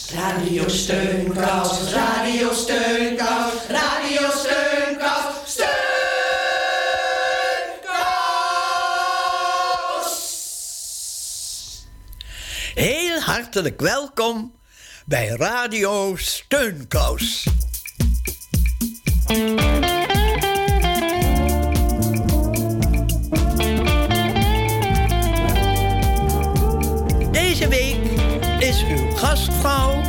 Radio Steunkous, Radio Steunkous, Radio Steunkous, Steunkous. Heel hartelijk welkom bij Radio Steunkous. Deze week is uw gastvrouw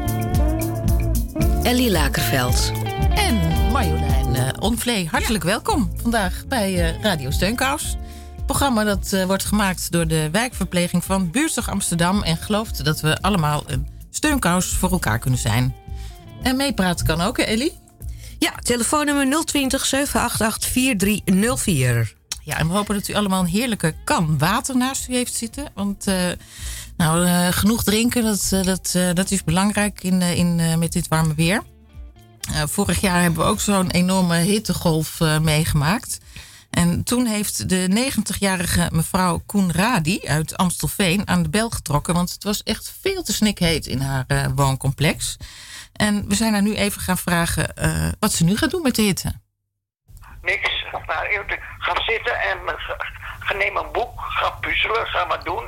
Ellie Lakerveld en Marjolein Onvlee. Hartelijk welkom vandaag bij Radio Steunkous. Het programma dat wordt gemaakt door de wijkverpleging van Buurtzorg Amsterdam en gelooft dat we allemaal een steunkous voor elkaar kunnen zijn. En meepraten kan ook, hè, Ellie? Ja, telefoonnummer 020 788 4304. Ja, en we hopen dat u allemaal een heerlijke kan water naast u heeft zitten. Want genoeg drinken, dat is belangrijk met dit warme weer. Vorig jaar hebben we ook zo'n enorme hittegolf meegemaakt. En toen heeft de 90-jarige mevrouw Koenradi uit Amstelveen aan de bel getrokken. Want het was echt veel te snikheet in haar wooncomplex. En we zijn haar nu even gaan vragen wat ze nu gaat doen met de hitte. Niks. Nou, ga zitten en neem een boek. Ga puzzelen. Ga maar doen.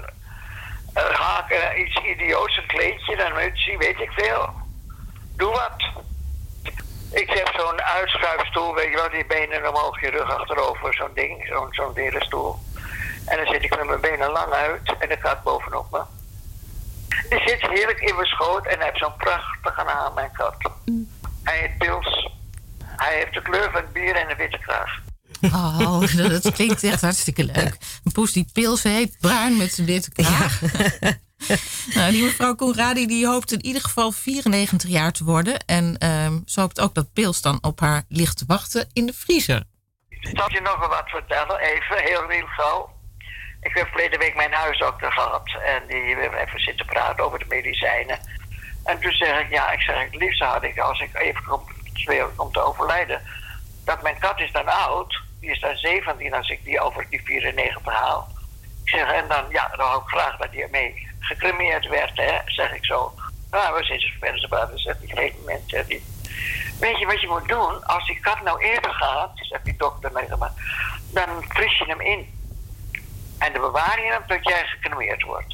Haken iets idioots. Een kleedje, een mutsje, weet ik veel. Doe wat. Ik heb zo'n uitschuifstoel, weet je wel, die benen omhoog, je rug achterover, zo'n ding, zo'n leren stoel. En dan zit ik met mijn benen lang uit en dan gaat bovenop me. Die zit heerlijk in mijn schoot en hij heeft zo'n prachtige naam, mijn kat. Hij heet Pils. Hij heeft de kleur van het bier en een witte kraag. Oh, dat klinkt echt hartstikke leuk. Een poes die Pils heet, bruin met zijn witte kraag. Ja. Nou, die mevrouw Koenradi die hoopt in ieder geval 94 jaar te worden. En ze hoopt ook dat Pils dan op haar ligt te wachten in de vriezer. Ik zal je nog wel wat vertellen, even, heel gauw. Ik heb verleden week mijn huisdokter gehad. En die hebben even zitten praten over de medicijnen. En toen zeg ik, het liefst had ik, als ik even kom te overlijden, dat mijn kat is dan oud. Die is dan 17 als ik die over die 94 haal. Ik zeg, en dan hou ik graag dat hij mee gecremeerd werd, hè, zeg ik zo. Nou, we zitten verder praten, zegt die gegeven moment, zegt hij, weet je wat je moet doen? Als die kat nou eerder gaat, zegt die dokter mij, dan vries je hem in. En dan bewaar je hem tot jij gecremeerd wordt.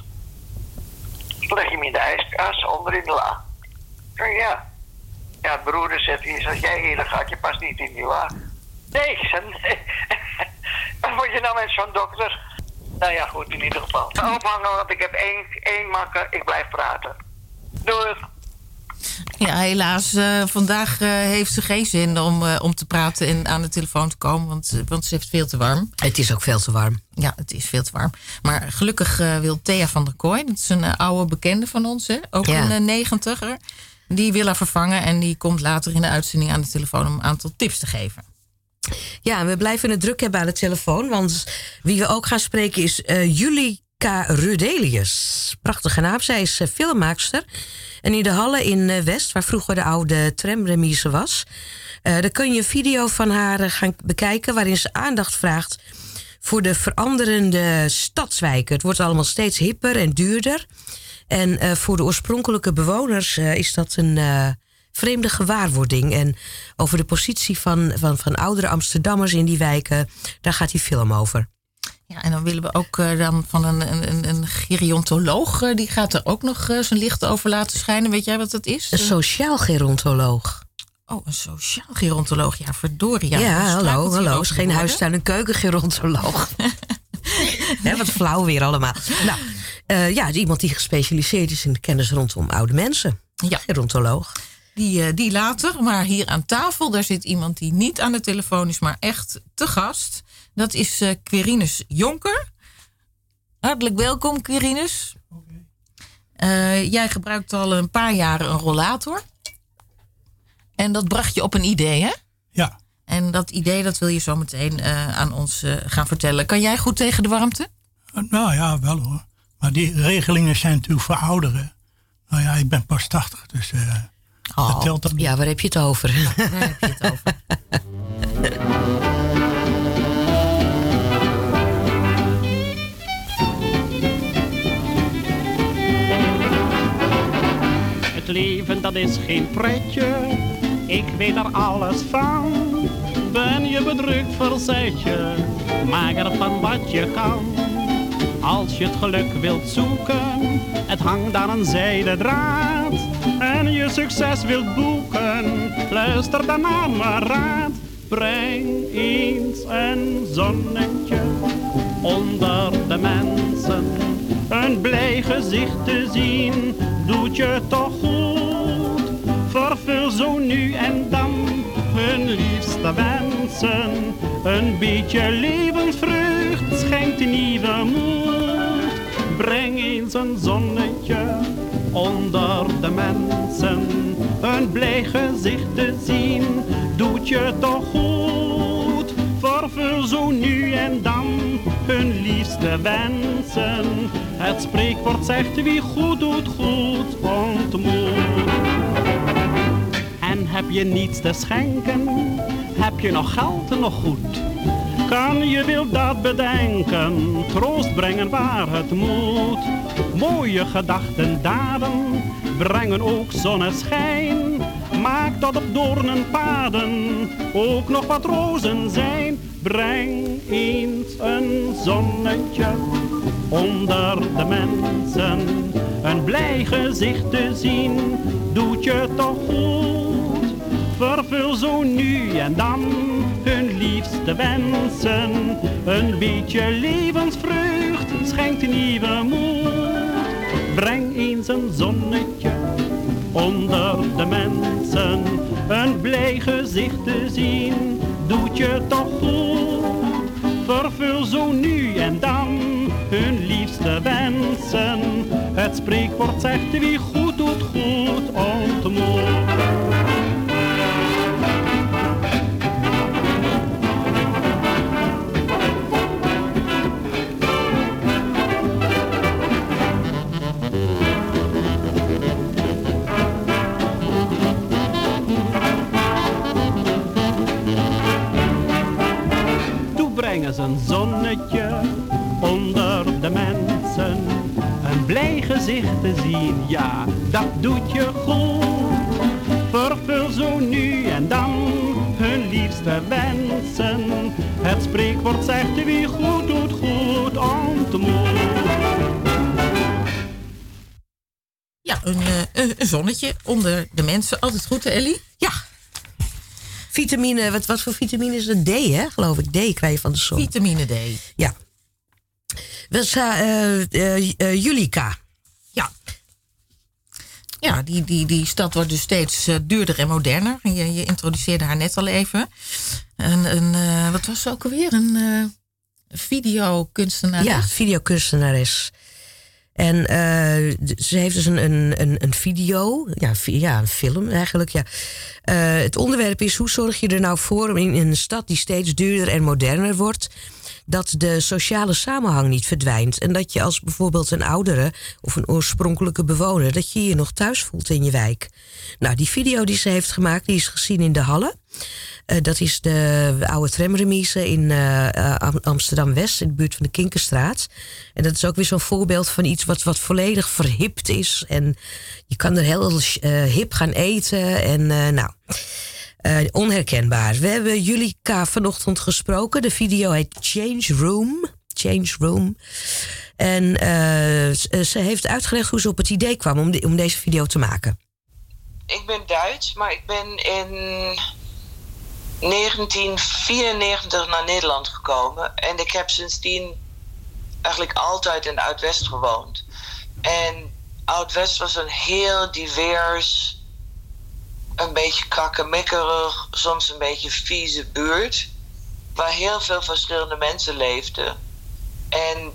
Dan leg je hem in de ijskast, onder in de la. Ja. Ja, broeder zegt hij, als jij eerder gaat, je past niet in die la. Nee, nee. Wat word je nou met zo'n dokter? Nou ja, goed, in ieder geval. Ophangen, want ik heb één makker. Ik blijf praten. Doei. Ja, helaas. Vandaag heeft ze geen zin om te praten en aan de telefoon te komen. Want ze heeft veel te warm. Het is ook veel te warm. Ja, het is veel te warm. Maar gelukkig wil Thea van der Kooi, dat is een oude bekende van ons, hè? Ook een 90er. Die wil haar vervangen en die komt later in de uitzending aan de telefoon om een aantal tips te geven. Ja, we blijven het druk hebben aan de telefoon. Want wie we ook gaan spreken is Julika Rudelius. Prachtige naam. Zij is filmmaakster. En in de Halle in West, waar vroeger de oude tramremise was, daar kun je een video van haar gaan bekijken waarin ze aandacht vraagt voor de veranderende stadswijken. Het wordt allemaal steeds hipper en duurder. En voor de oorspronkelijke bewoners is dat een vreemde gewaarwording. En over de positie van oudere Amsterdammers in die wijken, daar gaat die film over. Ja, en dan willen we ook dan van een gerontoloog, die gaat er ook nog zijn licht over laten schijnen. Weet jij wat dat is? Een sociaal gerontoloog. Oh, een sociaal gerontoloog. Ja, verdorie. Ja, hallo. Is geen huistuin- en keukengerontoloog. Wat flauw weer allemaal. Nou, iemand die gespecialiseerd is in de kennis rondom oude mensen. Ja. Gerontoloog. Die later, maar hier aan tafel, daar zit iemand die niet aan de telefoon is, maar echt te gast. Dat is Quirinus Jonker. Hartelijk welkom, Quirinus. Okay. Jij gebruikt al een paar jaren een rollator. En dat bracht je op een idee, hè? Ja. En dat idee, dat wil je zo meteen aan ons gaan vertellen. Kan jij goed tegen de warmte? Nou ja, wel hoor. Maar die regelingen zijn natuurlijk voor ouderen. Nou ja, ik ben pas 80, dus dat telt dan niet. Ja, waar heb je het over? Waar heb je het over? het leven dat is geen pretje. Ik weet er alles van. Ben je bedrukt, verzet je. Maak ervan wat je kan. Als je het geluk wilt zoeken, het hangt aan een zijden draad. En je succes wilt boeken, luister dan naar mijn raad. Breng eens een zonnetje onder de mensen. Een blij gezicht te zien, doet je toch goed. Vervul zo nu en dan hun liefste wensen. Een beetje levensvreugd schenkt nieuwe moed. Breng eens een zonnetje onder de mensen. Een blij gezicht te zien, doet je toch goed. Vervul zo nu en dan hun liefste wensen. Het spreekwoord zegt wie goed doet, goed ontmoet. En heb je niets te schenken, heb je nog geld nog goed. Kan je wil dat bedenken, troost brengen waar het moet. Mooie gedachten, daden, brengen ook zonneschijn. Maak dat op doornenpaden ook nog wat rozen zijn. Breng eens een zonnetje onder de mensen. Een blij gezicht te zien, doet je toch goed. Vervul zo nu en dan hun liefste wensen. Een beetje levensvreugd schenkt nieuwe moed. Breng eens een zonnetje onder de mensen. Een blij gezicht te zien, doet je toch goed. Vervul zo nu en dan hun liefste wensen. Het spreekwoord zegt wie goed doet, goed ontmoet. Breng een zonnetje onder de mensen. Een blij gezicht te zien, ja, dat doet je goed. Vervul zo nu en dan hun liefste wensen. Het spreekwoord zegt wie goed doet, goed ontmoet. Ja, een zonnetje onder de mensen. Altijd goed, hè, Ellie? Ja. Vitamine, wat voor vitamine is het? D, hè? Geloof ik. D krijg je van de zon. Vitamine D. Ja. Julika. Ja. Ja, die stad wordt dus steeds duurder en moderner. Je introduceerde haar net al even. Wat was ze ook alweer? Een videokunstenares? Ja, videokunstenares. En ze heeft dus een video, een film eigenlijk. Ja. Het onderwerp is: hoe zorg je er nou voor in een stad die steeds duurder en moderner wordt, dat de sociale samenhang niet verdwijnt. En dat je als bijvoorbeeld een oudere of een oorspronkelijke bewoner, dat je je nog thuis voelt in je wijk. Nou, die video die ze heeft gemaakt, die is gezien in de Halle. Dat is de oude tramremise in Amsterdam-West, in de buurt van de Kinkerstraat. En dat is ook weer zo'n voorbeeld van iets wat volledig verhipt is. En je kan er heel hip gaan eten. En onherkenbaar. We hebben Julika vanochtend gesproken. De video heet Change Room. En ze heeft uitgelegd hoe ze op het idee kwam om deze video te maken. Ik ben Duits, maar ik ben in 1994 naar Nederland gekomen. En ik heb sindsdien eigenlijk altijd in Oud-West gewoond. En Oud-West was een heel divers, een beetje krakkemikkerig, soms een beetje vieze buurt, waar heel veel verschillende mensen leefden. En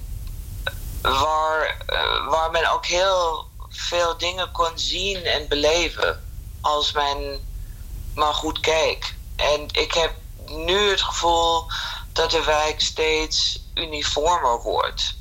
waar men ook heel veel dingen kon zien en beleven als men maar goed keek. En ik heb nu het gevoel dat de wijk steeds uniformer wordt.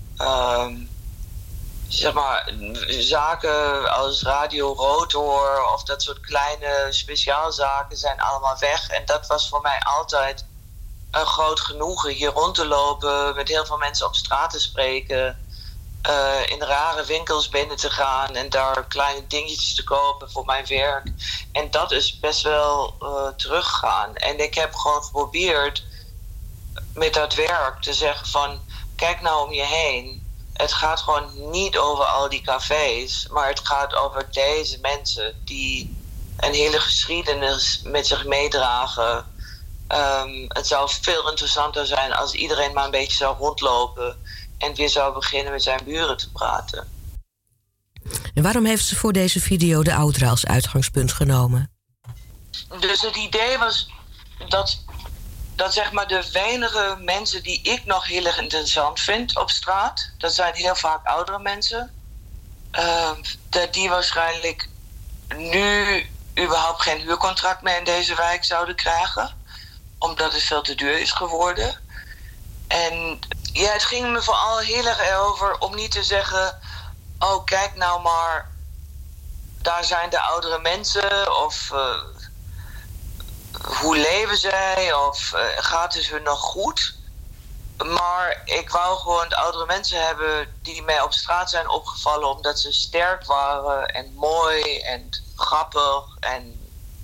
Zeg maar, zaken als Radio Rotor of dat soort kleine speciaalzaken zijn allemaal weg. En dat was voor mij altijd een groot genoegen, hier rond te lopen, met heel veel mensen op straat te spreken. in rare winkels binnen te gaan en daar kleine dingetjes te kopen voor mijn werk. En dat is best wel teruggegaan. En ik heb gewoon geprobeerd met dat werk te zeggen van, kijk nou om je heen. Het gaat gewoon niet over al die cafés, maar het gaat over deze mensen die een hele geschiedenis met zich meedragen. Het zou veel interessanter zijn als iedereen maar een beetje zou rondlopen en weer zou beginnen met zijn buren te praten. En waarom heeft ze voor deze video de ouderen als uitgangspunt genomen? Dus het idee was dat zeg maar de weinige mensen die ik nog heel erg interessant vind op straat, dat zijn heel vaak oudere mensen, dat die waarschijnlijk nu überhaupt geen huurcontract meer in deze wijk zouden krijgen, omdat het veel te duur is geworden. En ja, het ging me vooral heel erg over om niet te zeggen, oh kijk nou maar, daar zijn de oudere mensen, of hoe leven zij, of gaat het hun nog goed? Maar ik wou gewoon de oudere mensen hebben die mij op straat zijn opgevallen omdat ze sterk waren en mooi en grappig en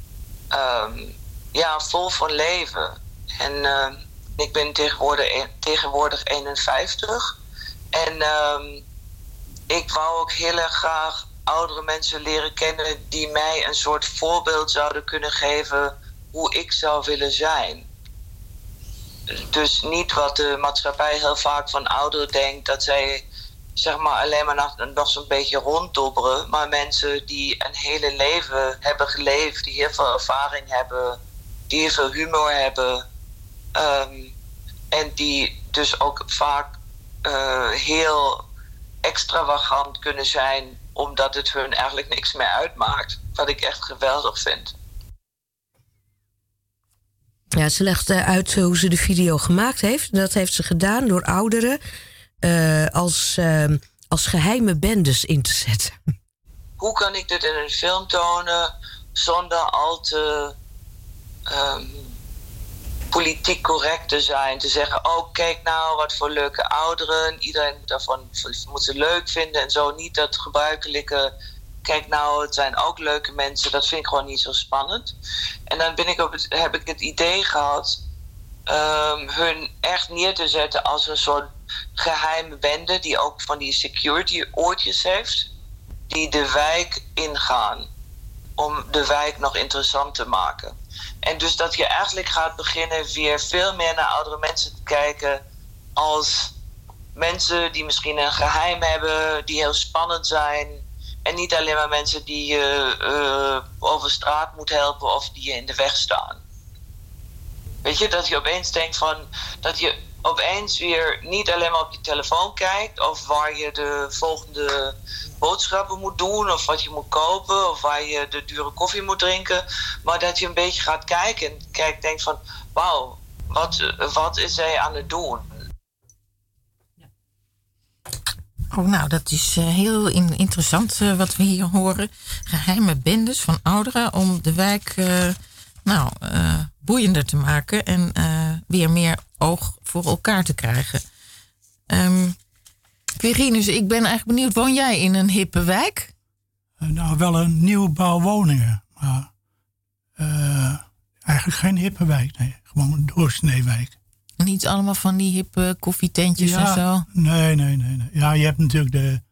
vol van leven. En ik ben tegenwoordig 51 en ik wou ook heel erg graag oudere mensen leren kennen die mij een soort voorbeeld zouden kunnen geven hoe ik zou willen zijn. Dus niet wat de maatschappij heel vaak van ouderen denkt, dat zij zeg maar alleen maar nog zo'n beetje ronddobberen, maar mensen die een hele leven hebben geleefd, die heel veel ervaring hebben, die heel veel humor hebben, en die dus ook vaak heel extravagant kunnen zijn, omdat het hun eigenlijk niks meer uitmaakt. Wat ik echt geweldig vind. Ja, ze legt uit hoe ze de video gemaakt heeft. Dat heeft ze gedaan door ouderen als geheime bendes in te zetten. Hoe kan ik dit in een film tonen zonder al te politiek correct te zijn? Te zeggen, oh kijk nou wat voor leuke ouderen. Iedereen moet ze leuk vinden en zo. Niet dat gebruikelijke, kijk nou het zijn ook leuke mensen. Dat vind ik gewoon niet zo spannend. En dan heb ik het idee gehad hun echt neer te zetten als een soort geheime bende die ook van die security oortjes heeft, die de wijk ingaan om de wijk nog interessant te maken. En dus dat je eigenlijk gaat beginnen weer veel meer naar oudere mensen te kijken als mensen die misschien een geheim hebben, die heel spannend zijn. En niet alleen maar mensen die je over straat moet helpen of die je in de weg staan. Weet je, dat je opeens denkt van, dat je opeens weer niet alleen maar op je telefoon kijkt of waar je de volgende boodschappen moet doen of wat je moet kopen of waar je de dure koffie moet drinken, maar dat je een beetje gaat kijken en denkt van, wauw, wat is zij aan het doen? Oh, nou, dat is heel interessant wat we hier horen. Geheime bendes van ouderen om de wijk boeiender te maken en weer meer oog voor elkaar te krijgen. Quirinus, ik ben eigenlijk benieuwd, woon jij in een hippe wijk? Nou, wel een nieuwbouw woningen, maar eigenlijk geen hippe wijk, nee. Gewoon een doorsneewijk. Niet allemaal van die hippe koffietentjes en zo? Nee. Ja, je hebt natuurlijk de...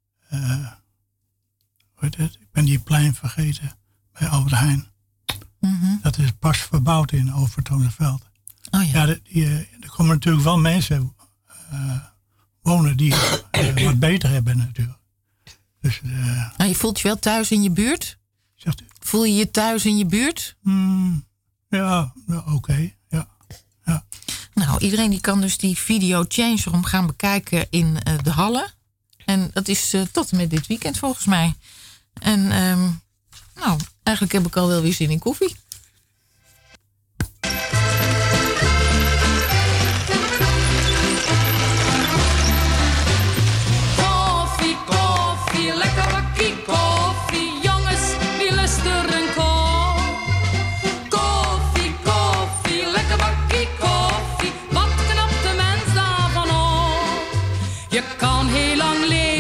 ik ben die plein vergeten bij Albert Heijn. Mm-hmm. Dat is pas verbouwd in Overtoonderveld. Oh ja. Er komen natuurlijk wel mensen wonen die wat beter hebben natuurlijk. Dus, je voelt je wel thuis in je buurt? Zegt u? Voel je je thuis in je buurt? Ja, oké. Ja. Nou, iedereen die kan dus die video Changeroom gaan bekijken in de Hallen. En dat is tot en met dit weekend volgens mij. En eigenlijk heb ik al wel weer zin in koffie. Koffie, lekker bakkie koffie. Jongens, wie lust er een kop? Koffie, lekker bakkie koffie. Wat knapt de mens daarvan op? Je kan heel lang leven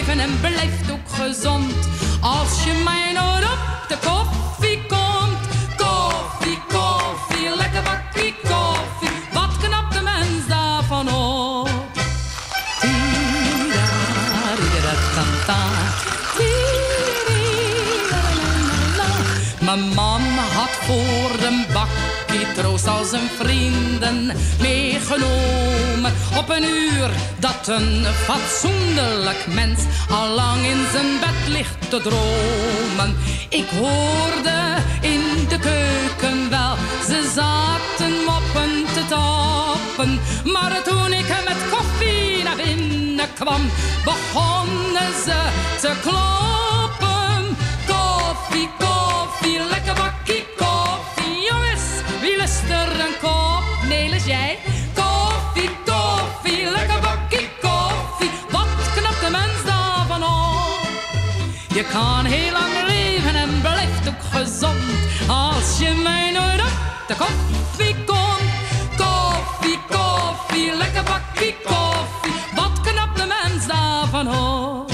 Mijn man had voor een bakkie troost al zijn vrienden meegenomen. Op een uur dat een fatsoenlijk mens al lang in zijn bed ligt te dromen. Ik hoorde in de keuken wel, ze zaten moppen te tappen. Maar toen ik met koffie naar binnen kwam, begonnen ze te kloppen. Koffie, koffie, lekker bakkie koffie. Jongens, wie lust er een kop? Nelis, jij? Koffie, koffie, lekker bakkie koffie. Wat knapt de mens daarvan op? Je kan heel lang leven en blijft ook gezond als je mij nooit op de koffie komt. Koffie, koffie, lekker bakkie koffie. Wat knapt de mens daarvan op?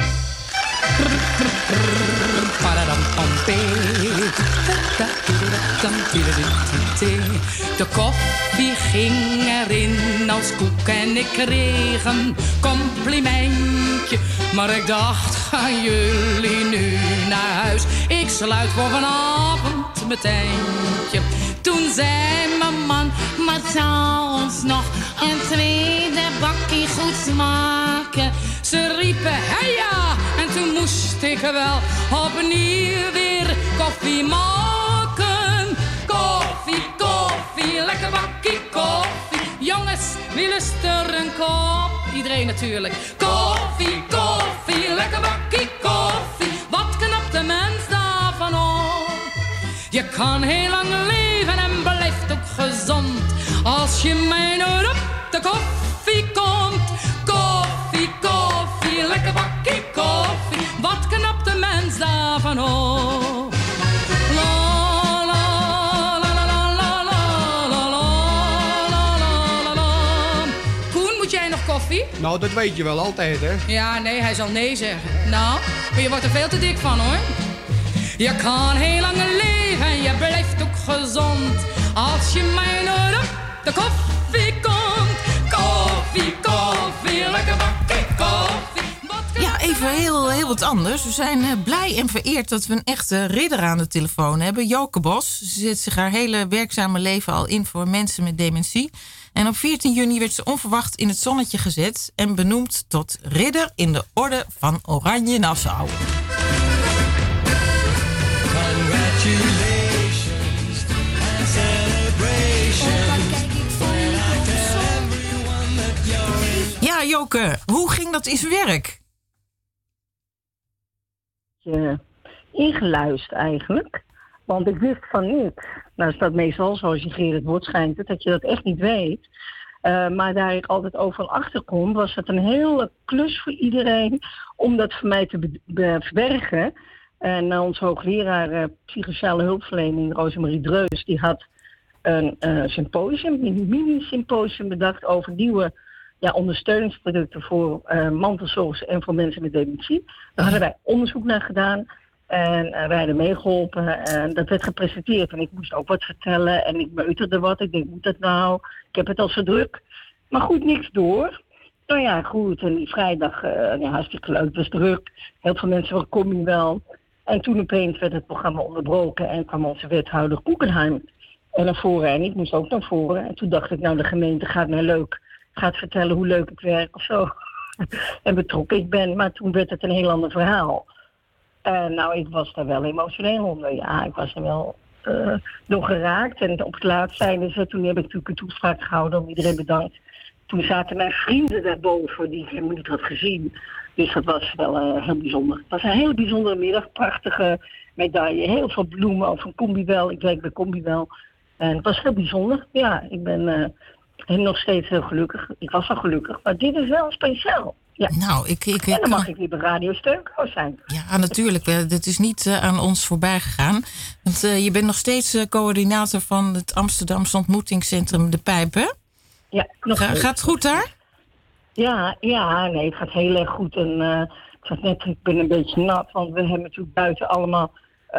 De koffie ging erin als koek en ik kreeg een complimentje. Maar ik dacht, gaan jullie nu naar huis? Ik sluit voor vanavond mijn tentje. Toen zei mijn man, maar zou ons nog een tweede bakkie goed smaken? Ze riepen, hey ja, en toen moest ik wel opnieuw weer koffie maken. Koffie, koffie, lekker bakkie koffie. Jongens, wie lust er een kop? Iedereen natuurlijk. Koffie, koffie, lekker bakkie koffie. Wat knapt de mens daarvan op? Je kan heel lang leven en blijft ook gezond als je mij nooit op de koffie komt. Koffie, koffie, lekker bakkie koffie. Wat knapt de mens daarvan op? Moet jij nog koffie? Nou, dat weet je wel altijd, hè? Ja, nee, hij zal nee zeggen. Nou, maar je wordt er veel te dik van, hoor. Je kan heel lang leven en je blijft ook gezond als je mij nooit op de koffie komt. Koffie, koffie, lekker bakkie koffie. Ja, even heel wat anders. We zijn blij en vereerd dat we een echte ridder aan de telefoon hebben. Joke Bos. Ze zet zich haar hele werkzame leven al in voor mensen met dementie. En op 14 juni werd ze onverwacht in het zonnetje gezet en benoemd tot ridder in de Orde van Oranje Nassau. Congratulations and celebrations. Ja, Joke, hoe ging dat in zijn werk? Ingeluisterd eigenlijk. Want ik wist van niks. Nou is dat meestal zo als je Gerrit wordt schijnt het, dat je dat echt niet weet. Maar daar ik altijd overal achter kom, was het een hele klus voor iedereen om dat voor mij te verbergen. En onze hoogleraar psychosociale hulpverlening, Rosemarie Dreus, die had een symposium, een mini-symposium bedacht over nieuwe ondersteuningsproducten voor mantelzorgers en voor mensen met dementie. Daar hadden wij onderzoek naar gedaan. En wij hadden meegeholpen en dat werd gepresenteerd. En ik moest ook wat vertellen en ik meuterde wat. Ik denk, moet dat nou? Ik heb het al zo druk. Maar goed, niks door. Nou ja, goed. En die vrijdag, hartstikke leuk, het was druk. Heel veel mensen waren, kom je wel. En toen opeens werd het programma onderbroken en kwam onze wethouder Koekenheim naar voren. En ik moest ook naar voren. En toen dacht ik, nou de gemeente gaat vertellen hoe leuk ik werk of zo. En betrokken ik ben. Maar toen werd het een heel ander verhaal. Nou, ik was daar wel emotioneel onder. Ja, ik was er wel door geraakt. En op het laatst zeiden ze, toen heb ik natuurlijk een toespraak gehouden om iedereen bedankt. Toen zaten mijn vrienden daarboven die ik helemaal niet had gezien. Dus dat was wel heel bijzonder. Het was een hele bijzondere middag. Prachtige medaille. Heel veel bloemen over Combibel. Ik werk bij Combibel. En het was heel bijzonder. Ja, ik ben nog steeds heel gelukkig. Ik was al gelukkig. Maar dit is wel speciaal. Ja. Nou, en dan mag ik weer bij Radio Steunkous zijn. Ja, natuurlijk. Dit is niet aan ons voorbij gegaan. Want je bent nog steeds coördinator van het Amsterdamse ontmoetingscentrum De Pijp, hè? Ja, nog Gaat het goed daar? Ja, nee, het gaat heel erg goed. En ik ben een beetje nat, want we hebben natuurlijk buiten allemaal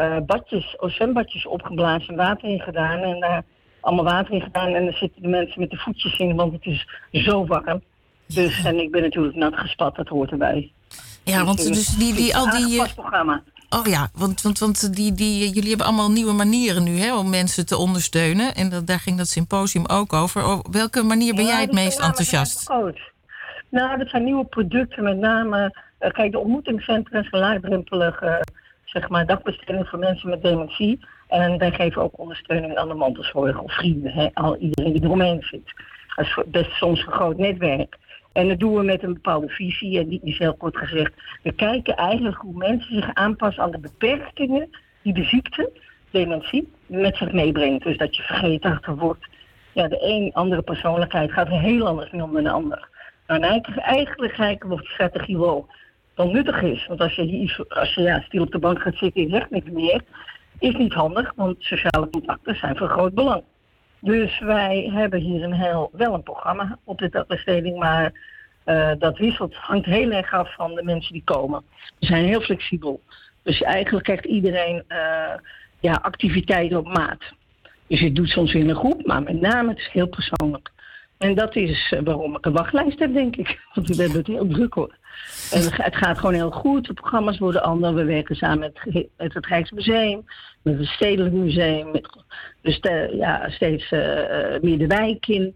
zwembadjes opgeblazen en water in gedaan. En allemaal water in gedaan. En dan zitten de mensen met de voetjes in, want het is zo warm. Dus, en ik ben natuurlijk nat gespat, dat hoort erbij. Ja, want dus al die... Oh ja, want jullie hebben allemaal nieuwe manieren nu, hè, om mensen te ondersteunen. En daar ging dat symposium ook over. Op welke manier ben jij het meest enthousiast? Nou, dat zijn nieuwe producten, met name... kijk, de ontmoetingscentra zijn laagdrempelige dagbesteding voor mensen met dementie. En wij geven ook ondersteuning aan de mantelzorg of vrienden, hè, iedereen die eromheen zit. Dat is best soms een groot netwerk. En dat doen we met een bepaalde visie. En die is heel kort gezegd. We kijken eigenlijk hoe mensen zich aanpassen aan de beperkingen die de ziekte, dementie, met zich meebrengt. Dus dat je vergeetachtig wordt. Ja, de een andere persoonlijkheid gaat heel anders om dan de ander. Nou, eigenlijk kijken we of die strategie wel nuttig is. Want als je stil op de bank gaat zitten en zegt niks meer, is niet handig, want sociale contacten zijn van groot belang. Dus wij hebben hier wel een programma op de dagbesteding, maar dat hangt heel erg af van de mensen die komen. We zijn heel flexibel. Dus eigenlijk krijgt iedereen activiteiten op maat. Dus je doet soms in een groep, maar met name het is heel persoonlijk. En dat is waarom ik een wachtlijst heb, denk ik. Want we hebben het heel druk, hoor. En het gaat gewoon heel goed. De programma's worden anders. We werken samen met het Rijksmuseum, met het Stedelijk Museum. Steeds meer de wijk in.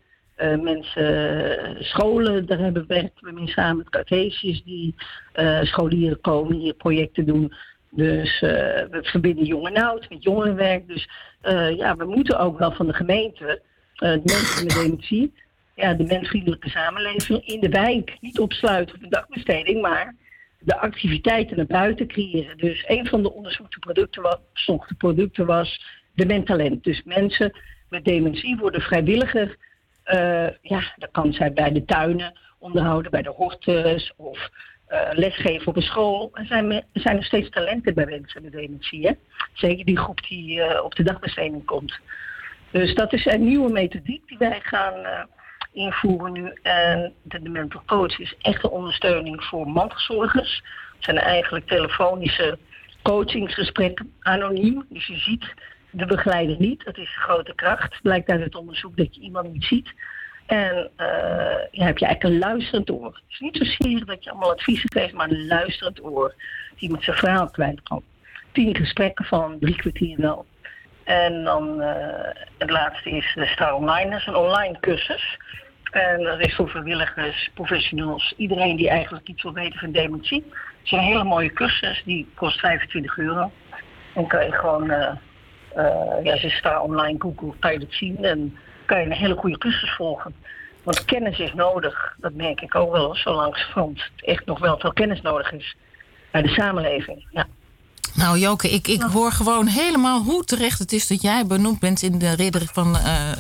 Scholen, daar werken we mee samen met Cartesius, die scholieren komen hier projecten doen. Dus we verbinden jong en oud met jongerenwerk. Dus we moeten ook wel van de gemeente, de mensen met dementie, de mensvriendelijke samenleving in de wijk niet opsluiten op de dagbesteding, maar de activiteiten naar buiten creëren. Dus een van de onderzochte producten was de Mentalent. Dus mensen met dementie worden vrijwilliger. Dat kan zijn bij de tuinen onderhouden, bij de hortus of lesgeven op een school. Er zijn nog steeds talenten bij mensen met dementie. Hè? Zeker die groep die op de dagbesteding komt. Dus dat is een nieuwe methodiek die wij gaan invoeren nu. En de mental coach is echt een ondersteuning voor mantelzorgers. Het zijn eigenlijk telefonische coachingsgesprekken, anoniem. Dus je ziet de begeleider niet. Dat is een grote kracht. Blijkt uit het onderzoek dat je iemand niet ziet. En heb je eigenlijk een luisterend oor. Het is niet zozeer dat je allemaal adviezen krijgt, maar een luisterend oor. Die met zijn verhaal kwijt kan. 10 gesprekken van 3 kwartier wel. En dan het laatste is de Star Online. Dat is een online cursus. En dat is voor vrijwilligers, professionals, iedereen die eigenlijk iets wil weten van dementie. Het is een hele mooie cursus, die kost €25. Dan kan je gewoon, als je Star Online Google, kan je dat zien. En kan je een hele goede cursus volgen. Want kennis is nodig, dat merk ik ook wel, zolang echt nog wel veel kennis nodig is bij de samenleving. Ja. Nou Joke, ik hoor gewoon helemaal hoe terecht het is dat jij benoemd bent in de ridder van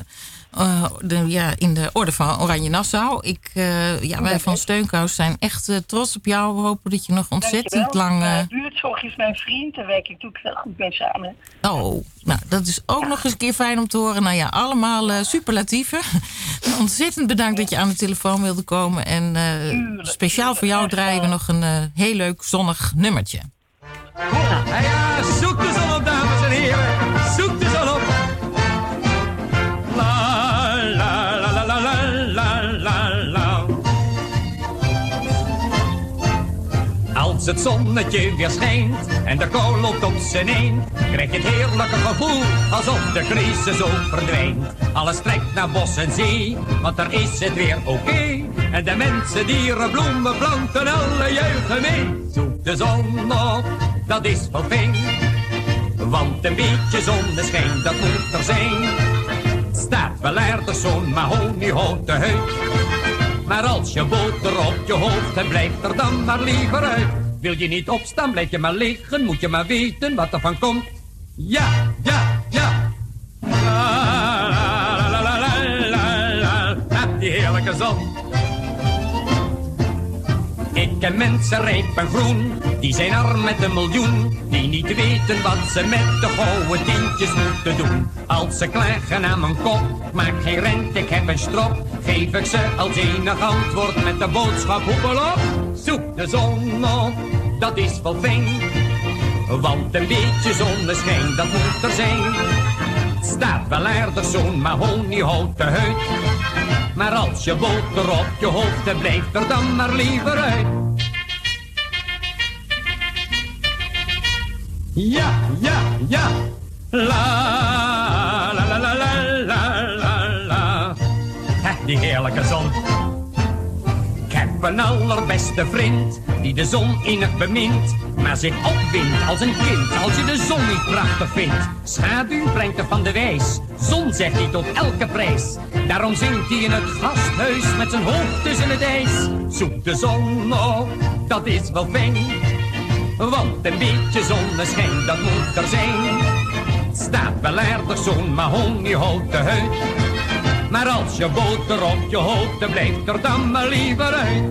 in de orde van Oranje Nassau. Wij van Steunkous zijn echt trots op jou. We hopen dat je nog ontzettend lang... buurtzorg is mijn vriend, daar werk ik natuurlijk heel goed mee samen. Oh, nou, dat is ook nog eens een keer fijn om te horen. Nou ja, allemaal superlatieven. Ontzettend bedankt dat je aan de telefoon wilde komen. En speciaal voor jou draaien we nog een heel leuk zonnig nummertje. Ja, zoek de zon op, dames en heren. Zoek de zon op. La, la, la, la, la, la, la, la. Als het zonnetje weer schijnt en de kou loopt op zijn eind, krijg je het heerlijke gevoel alsof de crisis ook verdwijnt. Alles trekt naar bos en zee, want daar is het weer oké. En de mensen, dieren, bloemen, planten, alle juichen mee. Zoek de zon op, dat is wel fijn. Want een beetje zonneschijn, dat moet er zijn. Staat wel aardig zo'n mahoniehouten huid. Maar als je boter op je hoofd hebt, blijft er dan maar liever uit. Wil je niet opstaan, blijf je maar liggen, moet je maar weten wat er van komt. Ja, ja, ja. La, la, la, la, la, la, la. Die heerlijke zon. Ik ken mensen rijp en groen, die zijn arm met een miljoen, die niet weten wat ze met de gouden tientjes moeten doen. Als ze klagen aan mijn kop, maak geen rent, ik heb een strop, geef ik ze als enig antwoord met de boodschap hoepel op. Zoek de zon op, dat is wel fijn, want een beetje zonneschijn, dat moet er zijn. Staat wel aardig zo'n mahoniehouten huid, maar als je boter op je hoofd hebt, blijft er dan maar liever uit. Ja, ja, ja. La, la, la, la, la, la, la, la. Die heerlijke zon. Ik heb een allerbeste vriend die de zon innig bemint, maar zich opwindt als een kind als je de zon niet prachtig vindt. Schaduw brengt er van de wijs, zon zegt hij tot elke prijs. Daarom zingt hij in het gasthuis met zijn hoofd tussen het ijs. Zoek de zon op, dat is wel fijn, want een beetje zonneschijn, dat moet er zijn. Het staat wel aardig zo'n mahoniehouten huid, maar als je boter op je hoofd, blijft er dan maar liever uit.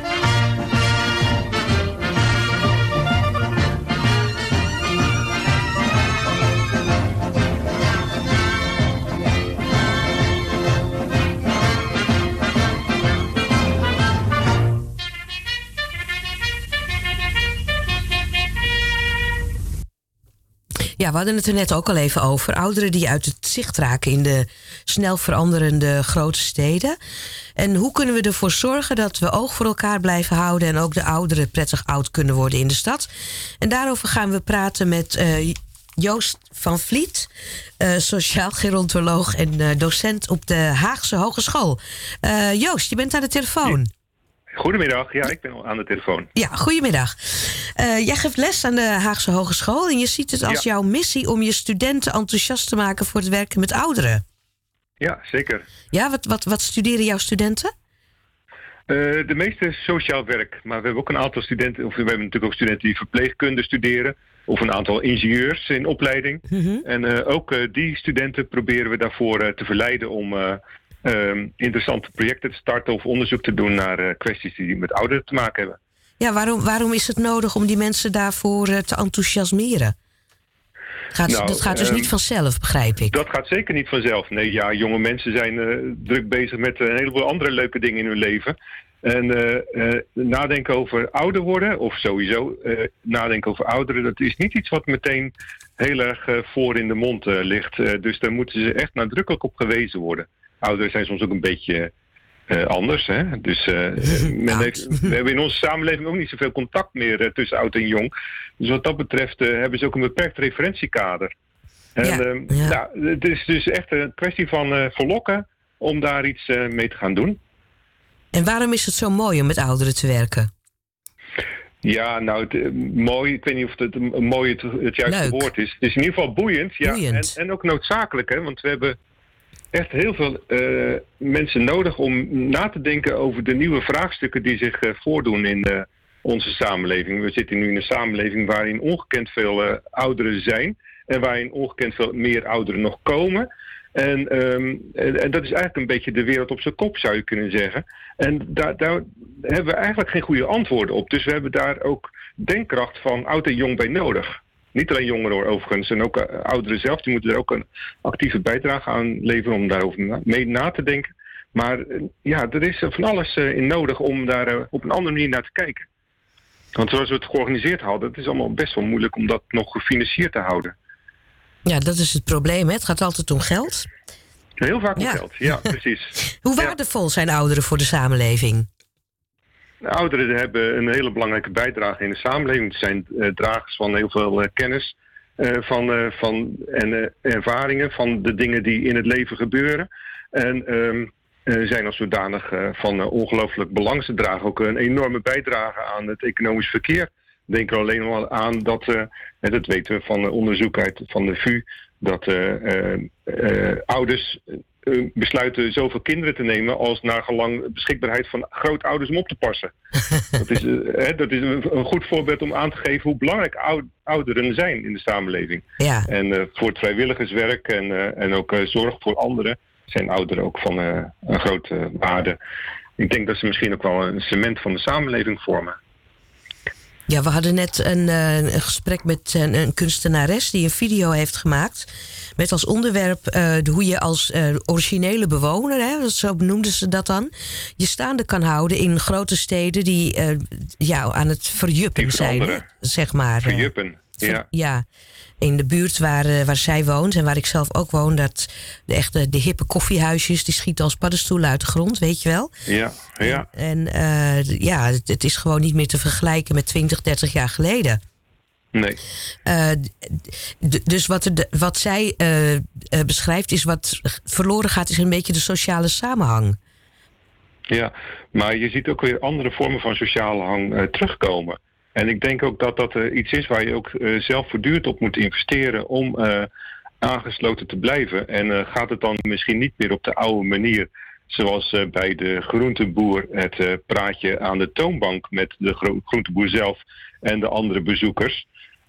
Ja, we hadden het er net ook al even over. Ouderen die uit het zicht raken in de snel veranderende grote steden. En hoe kunnen we ervoor zorgen dat we oog voor elkaar blijven houden en ook de ouderen prettig oud kunnen worden in de stad? En daarover gaan we praten met Joost van Vliet, sociaal gerontoloog en docent op de Haagse Hogeschool. Joost, je bent aan de telefoon. Goedemiddag, ja, ik ben al aan de telefoon. Ja, goedemiddag. Jij geeft les aan de Haagse Hogeschool en je ziet het als jouw missie om je studenten enthousiast te maken voor het werken met ouderen. Ja, zeker. Ja, wat studeren jouw studenten? De meeste sociaal werk, maar we hebben ook een aantal studenten, of we hebben natuurlijk ook studenten die verpleegkunde studeren, of een aantal ingenieurs in opleiding. Mm-hmm. En ook die studenten proberen we daarvoor te verleiden om interessante projecten te starten of onderzoek te doen naar kwesties die met ouderen te maken hebben. Ja, waarom is het nodig om die mensen daarvoor te enthousiasmeren? Dat gaat dus niet vanzelf, begrijp ik. Dat gaat zeker niet vanzelf. Nee, ja, jonge mensen zijn druk bezig met een heleboel andere leuke dingen in hun leven. En nadenken over ouder worden, of sowieso nadenken over ouderen, dat is niet iets wat meteen heel erg voor in de mond ligt. Dus daar moeten ze echt nadrukkelijk op gewezen worden. Ouderen zijn soms ook een beetje anders. Hè? Dus we hebben in onze samenleving ook niet zoveel contact meer tussen oud en jong. Dus wat dat betreft hebben ze ook een beperkt referentiekader. En het is dus echt een kwestie van verlokken om daar iets mee te gaan doen. En waarom is het zo mooi om met ouderen te werken? Ja, nou, mooi, ik weet niet of het mooi het juiste woord is. Het is in ieder geval boeiend. Boeiend. Ja, en ook noodzakelijk, hè, want we hebben echt heel veel mensen nodig om na te denken over de nieuwe vraagstukken die zich voordoen in onze samenleving. We zitten nu in een samenleving waarin ongekend veel ouderen zijn en waarin ongekend veel meer ouderen nog komen. En dat is eigenlijk een beetje de wereld op zijn kop, zou je kunnen zeggen. En daar hebben we eigenlijk geen goede antwoorden op. Dus we hebben daar ook denkkracht van oud en jong bij nodig. Niet alleen jongeren overigens, en ook ouderen zelf, die moeten er ook een actieve bijdrage aan leveren om daarover mee na te denken. Maar er is van alles in nodig om daar op een andere manier naar te kijken. Want zoals we het georganiseerd hadden, het is allemaal best wel moeilijk om dat nog gefinancierd te houden. Ja, dat is het probleem, hè? Het gaat altijd om geld. Heel vaak om geld, ja, precies. Hoe waardevol zijn ouderen voor de samenleving? De ouderen hebben een hele belangrijke bijdrage in de samenleving. Ze zijn dragers van heel veel kennis van ervaringen, van de dingen die in het leven gebeuren. En zijn als zodanig van ongelooflijk belang. Ze dragen ook een enorme bijdrage aan het economisch verkeer. Denk er alleen al aan dat, dat weten we van onderzoek van de VU, dat ouders besluiten zoveel kinderen te nemen als naar gelang beschikbaarheid van grootouders om op te passen. Dat is een goed voorbeeld om aan te geven hoe belangrijk ouderen zijn in de samenleving. Ja. En voor het vrijwilligerswerk en ook zorg voor anderen zijn ouderen ook van een grote waarde. Ik denk dat ze misschien ook wel een cement van de samenleving vormen. Ja, we hadden net een gesprek met een kunstenares die een video heeft gemaakt met als onderwerp hoe je als originele bewoner, hè, zo noemden ze dat dan, je staande kan houden in grote steden die aan het verjuppen zijn, zeg maar. Verjuppen, ja. Ja, in de buurt waar zij woont en waar ik zelf ook woon, dat de hippe koffiehuisjes, die schieten als paddenstoelen uit de grond, weet je wel. Ja, ja. En het is gewoon niet meer te vergelijken met 20, 30 jaar geleden. Nee. Dus wat zij beschrijft is wat verloren gaat, is een beetje de sociale samenhang. Ja, maar je ziet ook weer andere vormen van sociale hang terugkomen. En ik denk ook dat dat iets is waar je ook zelf voortdurend op moet investeren om aangesloten te blijven. En gaat het dan misschien niet meer op de oude manier, zoals bij de groenteboer het praatje aan de toonbank met de groenteboer zelf en de andere bezoekers.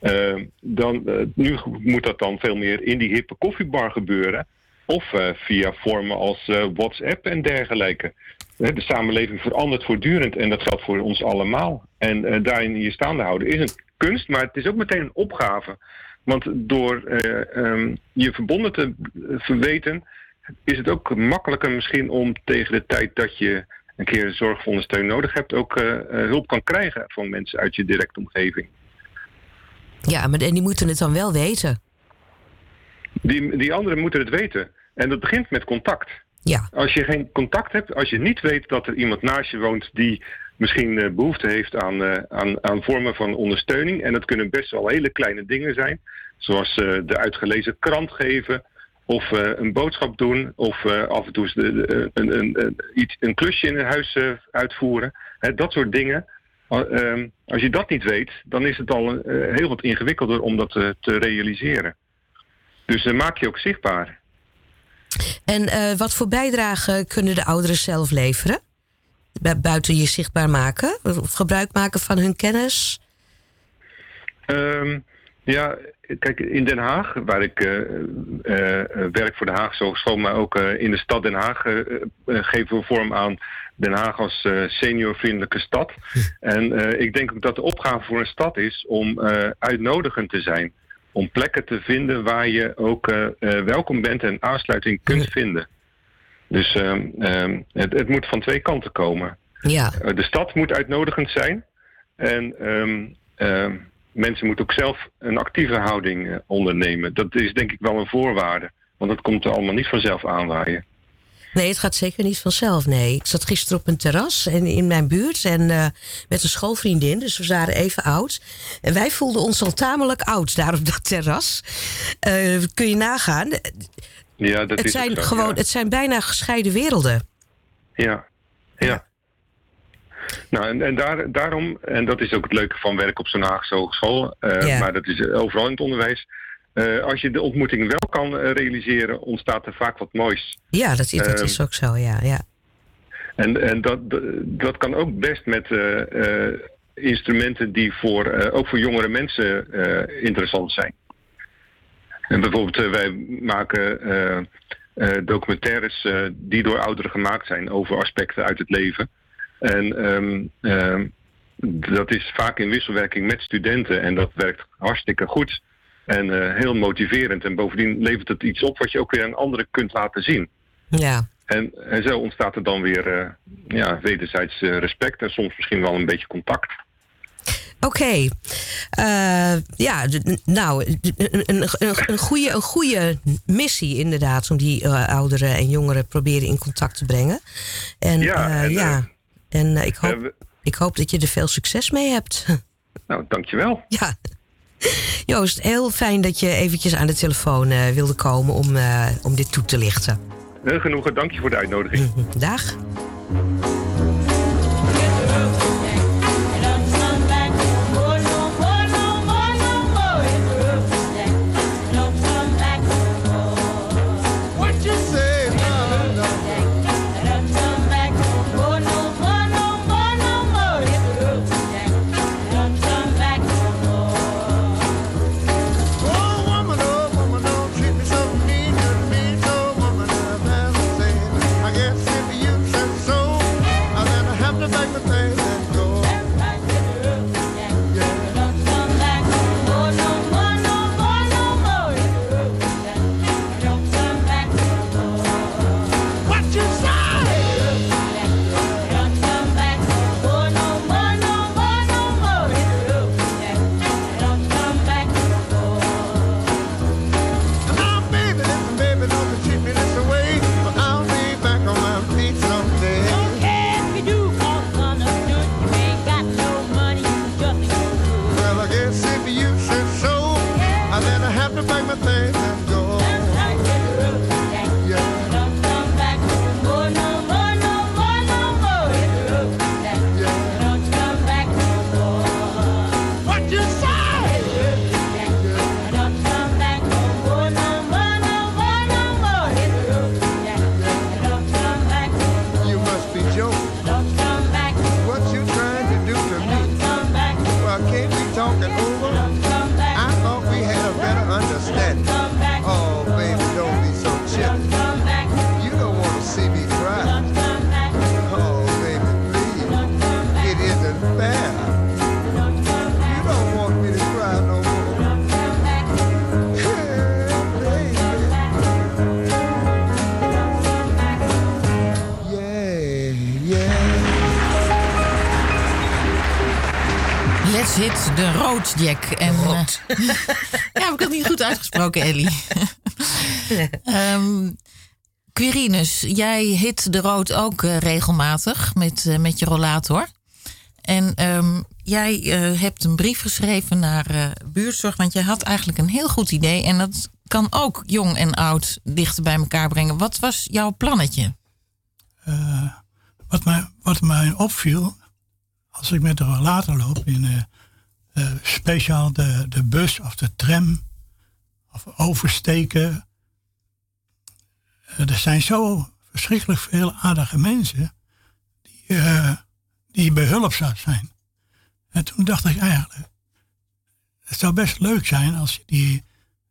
Nu moet dat dan veel meer in die hippe koffiebar gebeuren. Of via vormen als WhatsApp en dergelijke. De samenleving verandert voortdurend en dat geldt voor ons allemaal. En daarin je staande houden is een kunst, maar het is ook meteen een opgave. Want door je verbonden te verweten, is het ook makkelijker misschien om tegen de tijd dat je een keer zorgvolle steun nodig hebt, ook hulp kan krijgen van mensen uit je directe omgeving. Ja, maar die moeten het dan wel weten. Die anderen moeten het weten. En dat begint met contact. Ja. Als je geen contact hebt, als je niet weet dat er iemand naast je woont die misschien behoefte heeft aan vormen van ondersteuning. En dat kunnen best wel hele kleine dingen zijn. Zoals de uitgelezen krant geven. Of een boodschap doen. Of af en toe een klusje in het huis uitvoeren. Dat soort dingen. Als je dat niet weet, dan is het al heel wat ingewikkelder om dat te realiseren. Dus maak je ook zichtbaar. En wat voor bijdrage kunnen de ouderen zelf leveren? Buiten je zichtbaar maken? Of gebruik maken van hun kennis? Ja, kijk, in Den Haag, waar ik werk voor de Haagse Hogeschool, maar ook in de stad Den Haag geven we vorm aan Den Haag als seniorvriendelijke stad. En ik denk ook dat de opgave voor een stad is om uitnodigend te zijn. Om plekken te vinden waar je ook welkom bent en aansluiting kunt vinden. Dus het moet van twee kanten komen. Ja. De stad moet uitnodigend zijn. En mensen moeten ook zelf een actieve houding ondernemen. Dat is denk ik wel een voorwaarde. Want dat komt er allemaal niet vanzelf aanwaaien. Nee, het gaat zeker niet vanzelf, nee. Ik zat gisteren op een terras in mijn buurt en met een schoolvriendin, dus we waren even oud. En wij voelden ons al tamelijk oud daar op dat terras. Kun je nagaan? Ja, dat is zijn zo, gewoon, ja. Het zijn bijna gescheiden werelden. Ja. Nou, en daarom, en dat is ook het leuke van werk op zo'n Haagse Hogeschool, maar dat is overal in het onderwijs. Als je de ontmoeting wel kan realiseren, ontstaat er vaak wat moois. Ja, dat is ook zo, ja. En dat kan ook best met instrumenten die ook voor jongere mensen interessant zijn. En bijvoorbeeld, wij maken documentaires die door ouderen gemaakt zijn over aspecten uit het leven. En dat is vaak in wisselwerking met studenten en dat werkt hartstikke goed. En heel motiverend. En bovendien levert het iets op wat je ook weer aan anderen kunt laten zien. Ja. En zo ontstaat er dan weer wederzijds respect en soms misschien wel een beetje contact. Oké. Een goede missie inderdaad om die ouderen en jongeren proberen in contact te brengen. En ik hoop dat je er veel succes mee hebt. Nou, dankjewel. Ja. Joost, heel fijn dat je eventjes aan de telefoon wilde komen om dit toe te lichten. Heel genoegen, dank je voor de uitnodiging. Dag. I guess if you said have to pack my things and go. Let's hit de rood, Jack. En, ja, heb ik het niet goed uitgesproken, Ellie. Quirinus, jij hit de rood ook regelmatig met je rollator. En jij hebt een brief geschreven naar buurtzorg, want jij had eigenlijk een heel goed idee. En dat kan ook jong en oud dichter bij elkaar brengen. Wat was jouw plannetje? Wat mij opviel, als ik met de rollator loop, in speciaal de bus of de tram of oversteken. Er zijn zo verschrikkelijk veel aardige mensen die behulpzaam zijn. En toen dacht ik eigenlijk, het zou best leuk zijn als je die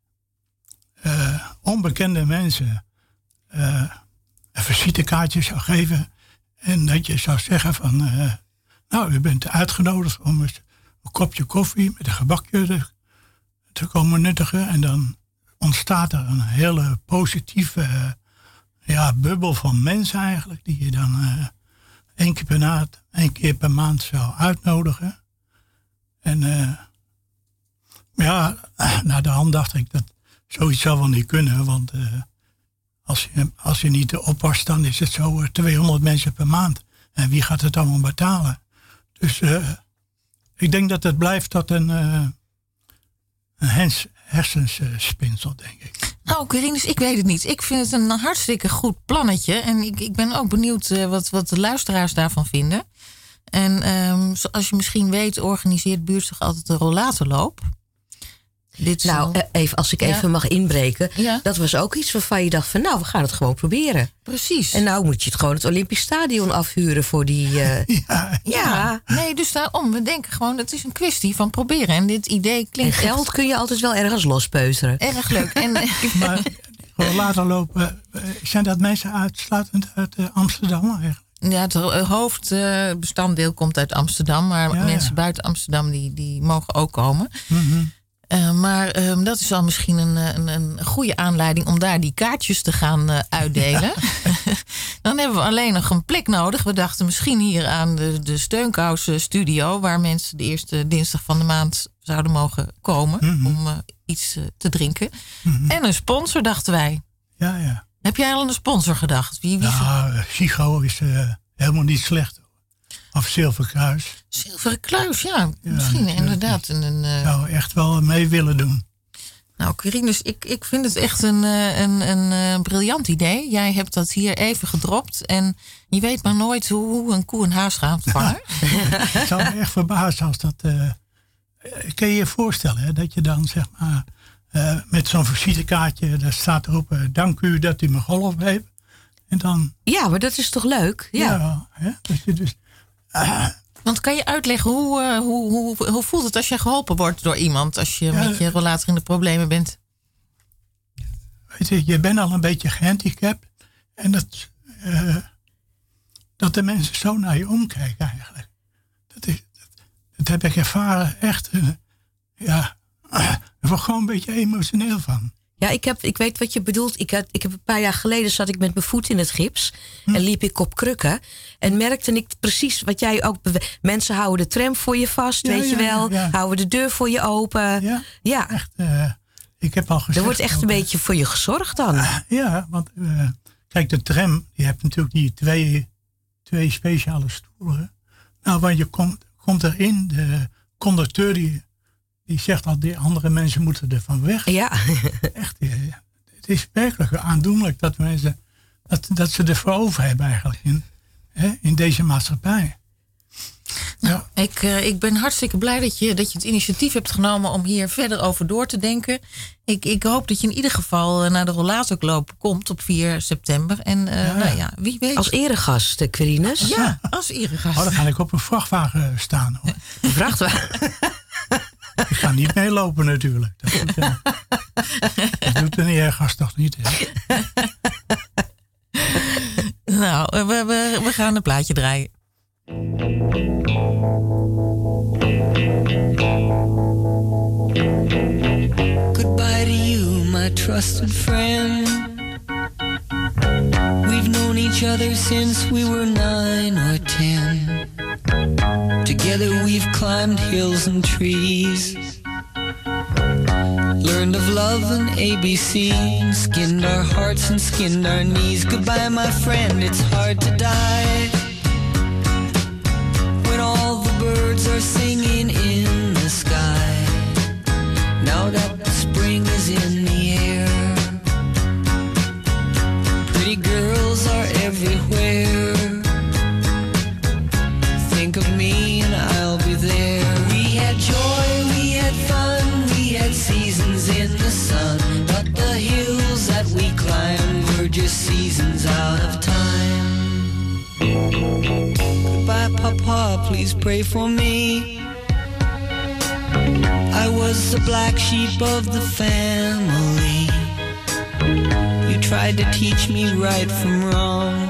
onbekende mensen een visitekaartje zou geven. En dat je zou zeggen van, nou, u bent uitgenodigd om een kopje koffie met een gebakje te komen nuttigen. En dan ontstaat er een hele positieve bubbel van mensen eigenlijk, die je dan één keer per maand zou uitnodigen. En naar de hand dacht ik dat zoiets zou wel niet kunnen, want als je niet oppast, dan is het zo 200 mensen per maand. En wie gaat het allemaal betalen? Dus ik denk dat het blijft tot een hersenspinsel, denk ik. Nou, Quirinus, ik weet het niet. Ik vind het een hartstikke goed plannetje. En ik ben ook benieuwd wat de luisteraars daarvan vinden. En zoals je misschien weet, organiseert buurtzorg altijd een rollatorloop. Als ik even mag inbreken. Ja. Dat was ook iets waarvan je dacht van, nou, we gaan het gewoon proberen. Precies. En nou moet je het gewoon het Olympisch Stadion afhuren voor die... Ja. Nee, dus daarom. We denken gewoon, het is een kwestie van proberen. En dit idee klinkt... En geld kun je altijd wel ergens lospeuteren. Erg leuk. Maar rollatorlopen, zijn dat mensen uitsluitend uit Amsterdam eigenlijk? Ja, het hoofdbestanddeel komt uit Amsterdam. Maar mensen buiten Amsterdam die mogen ook komen. Mm-hmm. Maar dat is al misschien een goede aanleiding om daar die kaartjes te gaan uitdelen. Ja. Dan hebben we alleen nog een plek nodig. We dachten misschien hier aan de Steunkous studio, waar mensen de eerste dinsdag van de maand zouden mogen komen om iets te drinken. Mm-hmm. En een sponsor, dachten wij. Ja. Heb jij al aan een sponsor gedacht? Wie Sigo is helemaal niet slecht. Of Zilverkruis. Zilverkruis, ja. Misschien inderdaad. Zou echt wel mee willen doen. Nou, Quirinus, ik vind het echt een briljant idee. Jij hebt dat hier even gedropt. En je weet maar nooit hoe een koe een haas gaat vangen. Het zou me echt verbazen als dat... Kun je je voorstellen, hè, dat je dan zeg maar... met zo'n visitekaartje, daar staat erop... dank u dat u me geholpen heeft. En dan... Ja, maar dat is toch leuk? Ja, dat je dus... Want kan je uitleggen hoe voelt het als je geholpen wordt door iemand, als je met je rollator in de problemen bent? Weet je bent al een beetje gehandicapt en dat de mensen zo naar je omkijken eigenlijk. Dat heb ik ervaren, echt. Ik word gewoon een beetje emotioneel van. Ja, ik weet wat je bedoelt. Ik heb een paar jaar geleden zat ik met mijn voet in het gips. En liep ik op krukken. En merkte ik precies wat jij ook... Mensen houden de tram voor je vast, weet je wel. Ja. Houden de deur voor je open. Ja. Echt, ik heb al gezegd... Er wordt echt een beetje voor je gezorgd dan. Want kijk, de tram, die hebt natuurlijk die twee speciale stoelen. Nou, want je komt erin, de conducteur die die zegt al, die andere mensen moeten er van weg. Ja. Echt, het is werkelijk aandoenlijk dat mensen, dat ze er voor over hebben eigenlijk in deze maatschappij. Nou, ik ben hartstikke blij dat je het initiatief hebt genomen om hier verder over door te denken. Ik hoop dat je in ieder geval naar de rollatorloop komt op 4 september. En nou ja, wie weet. Als eregast, Quirinus. Ja, als eregast. Dan ga ik op een vrachtwagen staan. Hoor. Een vrachtwagen? Ik ga niet meelopen natuurlijk. Dat doet een eregast toch niet, hè? Nou, we gaan een plaatje draaien. Goodbye to you, my trusted friend. We've known each other since we were 9 or 10. Together we've climbed hills and trees, learned of love and ABC, skinned our hearts and skinned our knees. Goodbye, my friend, it's hard to die when all the birds are singing in the sky. Now that the spring is in the air, pretty girls are everywhere. Think of me and I'll be there. We had joy, we had fun, we had seasons in the sun, but the hills that we climbed were just seasons out of time. Goodbye, Papa, please pray for me. I was the black sheep of the family. You tried to teach me right from wrong.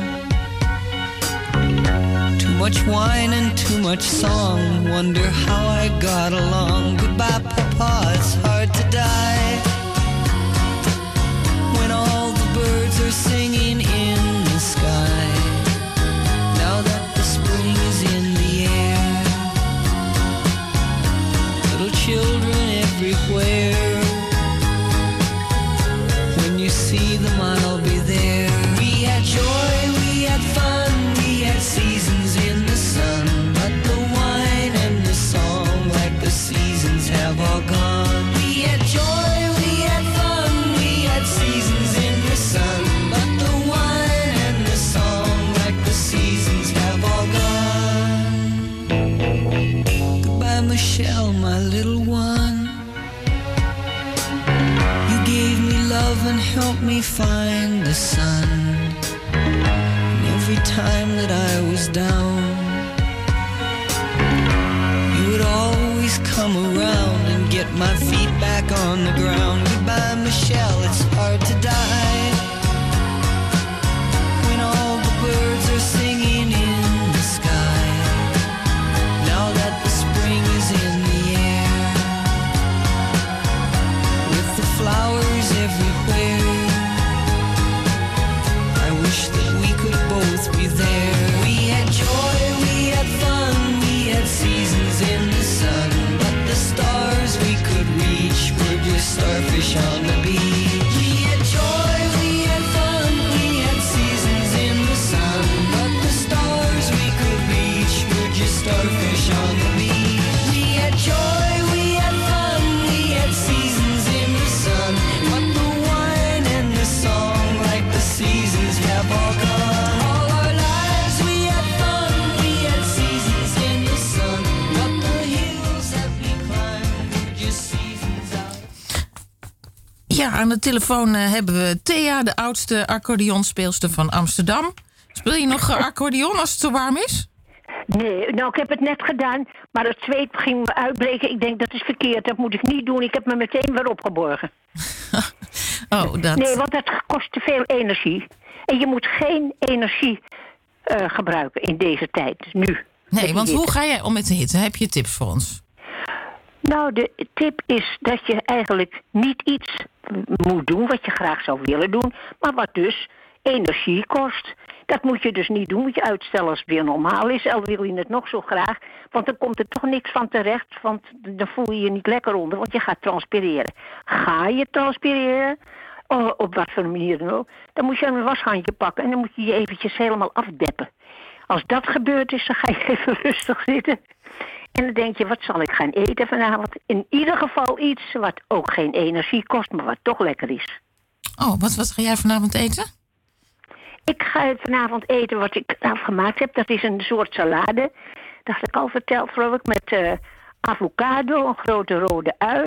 Too much wine and too much song. Wonder how I got along. Goodbye, Papa, it's hard to die when all the birds are singing in the sky. Now that the spring is in the air, little children everywhere. When you see them, I'll be there. We had joy, we had fun, we had seasons in the sun, but the wine and the song, like the seasons, have all gone. We had joy, we had fun, we had seasons in the sun, but the wine and the song, like the seasons, have all gone. Goodbye, Michelle, my little one. You gave me love and helped me find the sun. And every time that I was down, you would always come around and get my feet back on the ground. Goodbye, Michelle, it's hard to die when all the birds are singing in the sky. Now that the spring is in the air, with the flowers everywhere, I wish that we could both be there. We had joy, we had fun, we had seasons in the sun, but the stars we could reach were just starfish on the beach. We had joy, we had fun, we had seasons in the sun, but the stars we could reach were just starfish on the beach. We had joy, we had fun, we had seasons in the sun, but the wine and the song, like the seasons, have all gone. All our lives we had fun, we had seasons in the sun, but the hills that we climbed were just seasons out. Ja, aan de telefoon hebben we Thea, de oudste accordeonspeelster van Amsterdam. Speel je nog accordeon als het zo warm is? Nee, nou ik heb het net gedaan, maar het zweet ging me uitbreken. Ik denk dat is verkeerd, dat moet ik niet doen. Ik heb me meteen weer opgeborgen. Nee, want dat kost te veel energie. En je moet geen energie gebruiken in deze tijd, nu. Nee, want hoe ga jij om met de hitte? Heb je tips voor ons? Nou, de tip is dat je eigenlijk niet iets moet doen wat je graag zou willen doen, maar wat dus energie kost. Dat moet je dus niet doen, moet je uitstellen als het weer normaal is. Al wil je het nog zo graag, want dan komt er toch niks van terecht, want dan voel je je niet lekker onder, want je gaat transpireren. Ga je transpireren, op wat voor manier dan ook, dan moet je een washandje pakken en dan moet je je eventjes helemaal afdeppen. Als dat gebeurd is, dan ga je even rustig zitten En dan denk je, wat zal ik gaan eten vanavond? In ieder geval iets wat ook geen energie kost, maar wat toch lekker is. Oh, wat ga jij vanavond eten? Ik ga vanavond eten wat ik afgemaakt heb. Dat is een soort salade. Dat had ik al verteld, geloof ik. Met avocado, een grote rode ui.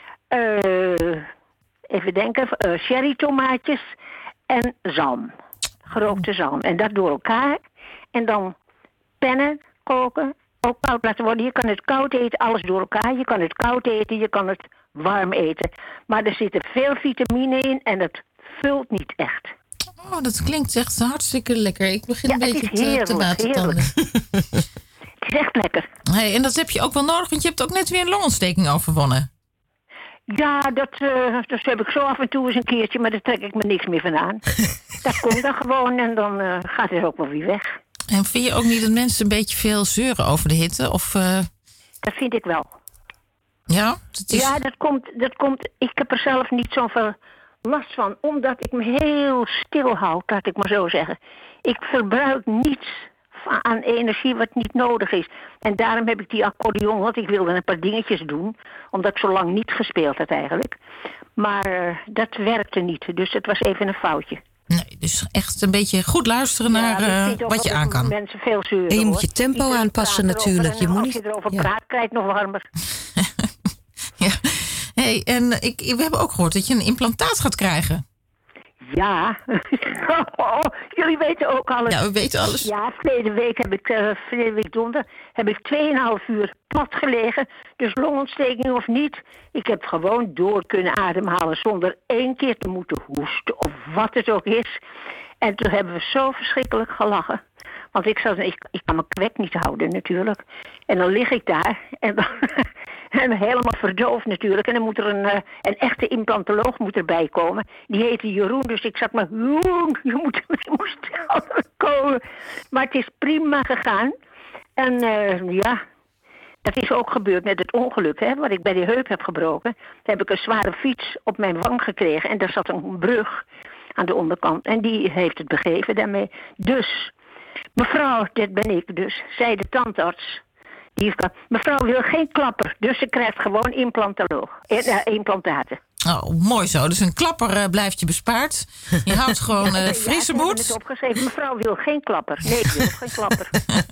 Even denken. Cherry tomaatjes. En zalm. Gerookte zalm. En dat door elkaar. En dan pennen koken. Ook koud laten worden. Je kan het koud eten, alles door elkaar. Je kan het koud eten, je kan het warm eten. Maar er zitten veel vitamine in en het vult niet echt. Oh, dat klinkt echt hartstikke lekker. Ik begin een beetje te laten tanden. Het is echt lekker. Hey, en dat heb je ook wel nodig, want je hebt ook net weer een longontsteking overwonnen. Ja, dat heb ik zo af en toe eens een keertje, maar daar trek ik me niks meer van aan. Dat komt dan gewoon en dan gaat het ook wel weer weg. En vind je ook niet dat mensen een beetje veel zeuren over de hitte? Of, Dat vind ik wel. Ja? Ja, dat komt. Ik heb er zelf niet zoveel last van, omdat ik me heel stil houd, laat ik maar zo zeggen. Ik verbruik niets aan energie wat niet nodig is. En daarom heb ik die accordeon, want ik wilde een paar dingetjes doen, omdat ik zo lang niet gespeeld had eigenlijk. Maar dat werkte niet, dus het was even een foutje. Nee, dus echt een beetje goed luisteren naar wat je aan kan. Mensen veel zeuren, en je moet je tempo aanpassen natuurlijk. Je moet als je erover praat, krijg je het nog warmer. Ja. Hey, en we hebben ook gehoord dat je een implantaat gaat krijgen. Ja, jullie weten ook alles. Ja, we weten alles. Ja, verleden week donderdag heb ik 2,5 uur plat gelegen. Dus longontsteking of niet. Ik heb gewoon door kunnen ademhalen zonder 1 keer te moeten hoesten of wat het ook is. En toen hebben we zo verschrikkelijk gelachen. Want ik kan mijn kwek niet houden natuurlijk. En dan lig ik daar en dan helemaal verdoofd natuurlijk. En dan moet er een echte implantoloog erbij komen. Die heette Jeroen, dus ik zat maar... Je moest komen. Maar het is prima gegaan. En ja, dat is ook gebeurd met het ongeluk, hè, wat ik bij die heup heb gebroken. Toen heb ik een zware fiets op mijn wang gekregen. En daar zat een brug aan de onderkant. En die heeft het begeven daarmee. Dus... Mevrouw, dit ben ik dus, zei de tandarts. Mevrouw wil geen klapper, dus ze krijgt gewoon implantaten. Oh, mooi zo. Dus een klapper blijft je bespaard. Je houdt gewoon frisse moed. Ik heb het opgeschreven, mevrouw wil geen klapper. Nee, ik wil geen klapper.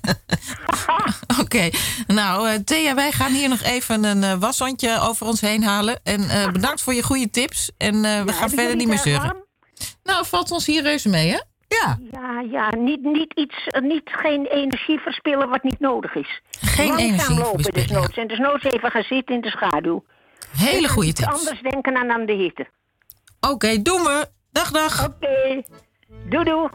Oké. Nou, Thea, wij gaan hier nog even een washondje over ons heen halen. En bedankt voor je goede tips. En we gaan verder niet meer zeuren. Nou, valt ons hier reuze mee, hè? Ja, geen energie verspillen wat niet nodig is. Geen energie lopen desnoods. En desnoods even gaan zitten in de schaduw. Hele goede tips. Anders denken aan de hitte. Oké, doen we. Dag. Oké. Doei.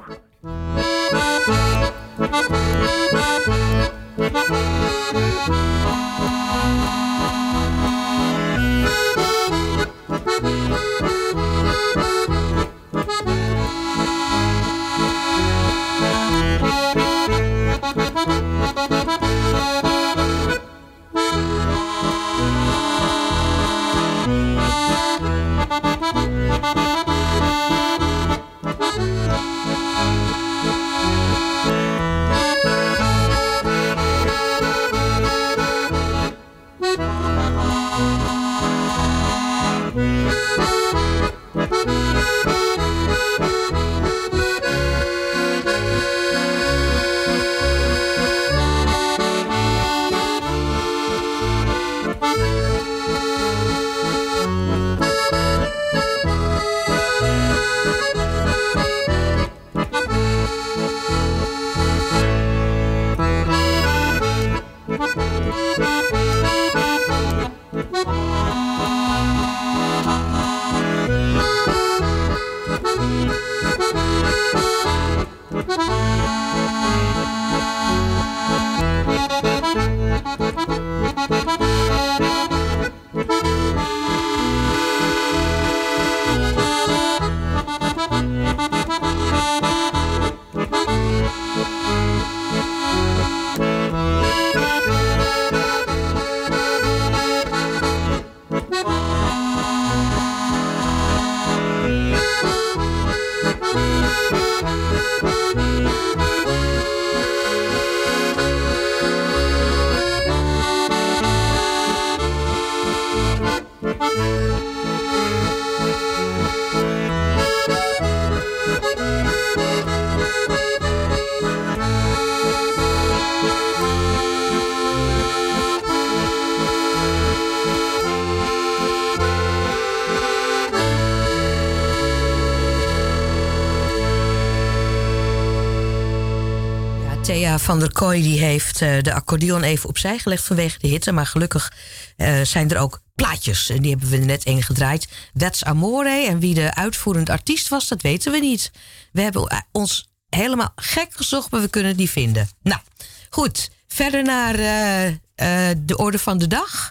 Thea van der Kooi die heeft de accordeon even opzij gelegd vanwege de hitte. Maar gelukkig zijn er ook plaatjes. En die hebben we net één gedraaid. That's Amore. En wie de uitvoerend artiest was, dat weten we niet. We hebben ons helemaal gek gezocht, maar we kunnen die vinden. Nou, goed. Verder naar de orde van de dag.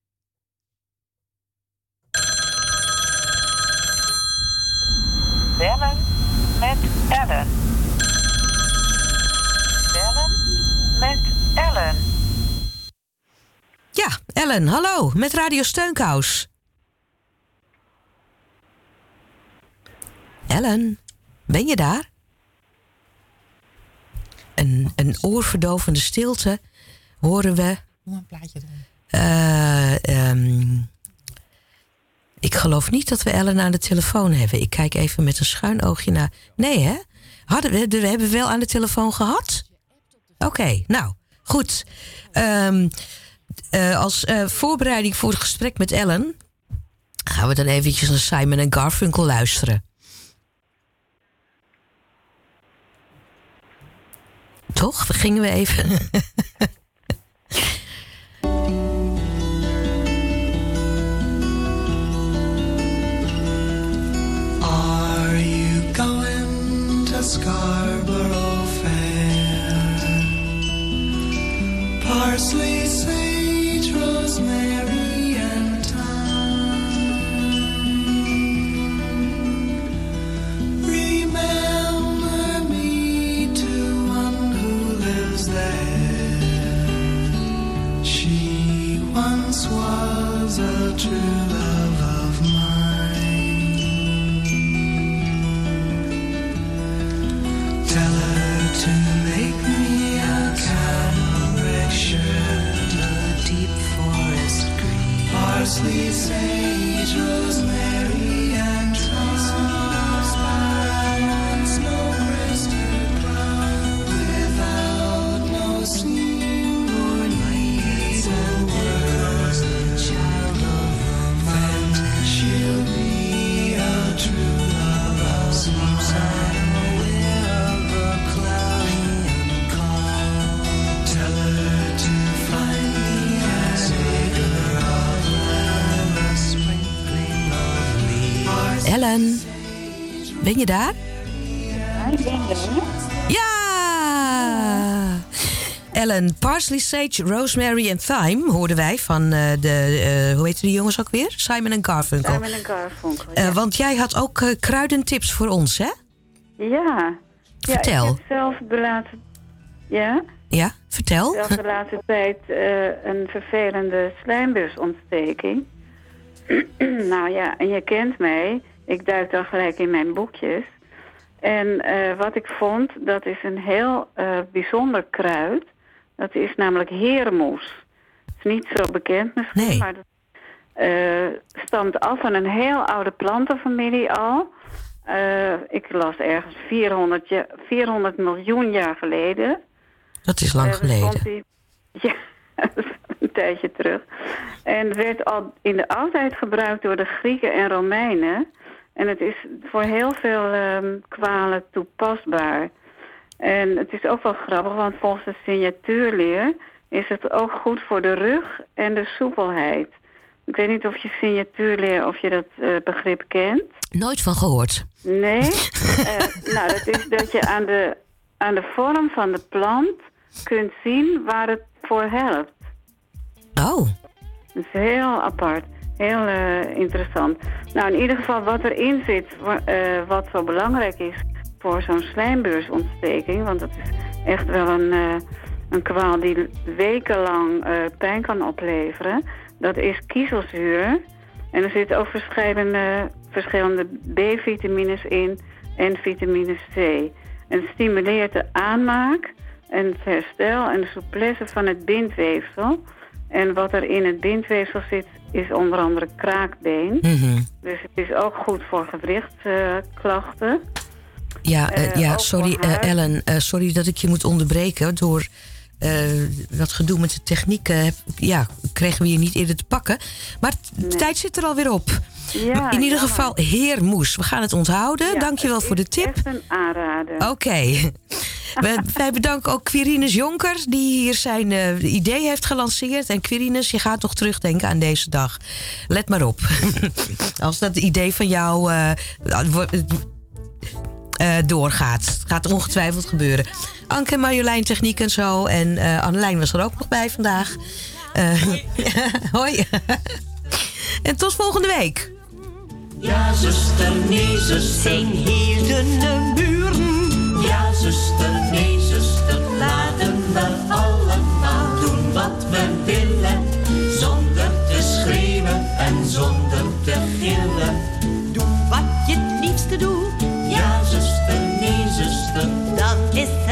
Bellen met Ellen. Bellen met Ellen. Ja, Ellen, hallo, met Radio Steunkous. Ellen, ben je daar? Een oorverdovende stilte horen we. Doe een plaatje doen. Ik geloof niet dat we Ellen aan de telefoon hebben. Ik kijk even met een schuin oogje naar. Nee, hè? We hebben wel aan de telefoon gehad? Oké, nou, goed. Als voorbereiding voor het gesprek met Ellen gaan we dan eventjes naar Simon en Garfunkel luisteren. Toch? Dan gingen we even. Are you going to Scarborough Fair? Parsley, sage, rosemary, and thyme. Remember me to one who lives there. She once was a true love of mine. Tell her to make me a cambric shirt, a deep forest green, parsley, sage, rosemary, and thyme. Snow crested brown, without no seam or need and words, the child of romance. She'll be a true love of mine. I'm aware of a cloudy and calm. Tell her to find me a figure of land, a sprinkling of leaves. Ellen, ben je daar? Ik ben er. Ja! Ellen, parsley, sage, rosemary en thyme hoorden wij van hoe heet die jongens ook weer? Simon en Garfunkel. Simon en Garfunkel, ja. Want jij had ook kruidentips voor ons, hè? Ja. Vertel. Ja, ik heb zelf de laatste... Ja? Ja, vertel. Zelf de laatste tijd een vervelende slijmbusontsteking. Nou ja, en je kent mij. Ik duik dan gelijk in mijn boekjes. En wat ik vond, dat is een heel bijzonder kruid. Dat is namelijk herenmoes. Het is niet zo bekend misschien, maar dat stamt af van een heel oude plantenfamilie al. Ik las ergens 400 miljoen jaar geleden. Dat is lang geleden. Ja, dat is een tijdje terug. En werd al in de oudheid gebruikt door de Grieken en Romeinen. En het is voor heel veel kwalen toepasbaar. En het is ook wel grappig, want volgens de signatuurleer is het ook goed voor de rug en de soepelheid. Ik weet niet of je signatuurleer, of je dat begrip kent. Nooit van gehoord. Nee? Nou, dat is dat je aan de vorm van de plant kunt zien waar het voor helpt. Oh. Dat is heel apart. Heel interessant. Nou, in ieder geval wat erin zit, wat zo belangrijk is voor zo'n slijmbeursontsteking, want dat is echt wel een kwaal die wekenlang pijn kan opleveren. Dat is kiezelzuur. En er zitten ook verschillende B-vitamines in en vitamine C. En het stimuleert de aanmaak en het herstel en de souplesse van het bindweefsel. En wat er in het bindweefsel zit, is onder andere kraakbeen. Mm-hmm. Dus het is ook goed voor gewrichtsklachten. Sorry Ellen, sorry dat ik je moet onderbreken. Door dat gedoe met de techniek kregen we je niet eerder te pakken. Maar de tijd zit er alweer op. Ja, in ieder geval, heermoes. We gaan het onthouden. Dankjewel voor de tip. Echt een aanrader. Oké. Wij bedanken ook Quirinus Jonker, die hier zijn idee heeft gelanceerd. En Quirinus, je gaat toch terugdenken aan deze dag. Let maar op. Als dat idee van jou doorgaat. Het gaat ongetwijfeld gebeuren. Anke en Marjolein, techniek en zo. En Annelijn was er ook nog bij vandaag. Hoi. En tot volgende week. Ja, zuster, nee, zuster, hielden de buren. Ja, zuster, nee, zuster, laten we allemaal doen wat we willen. Zonder te schreeuwen en zonder te gillen. Doe wat je het liefste doet. Ja, zuster, nee, zuster, dat is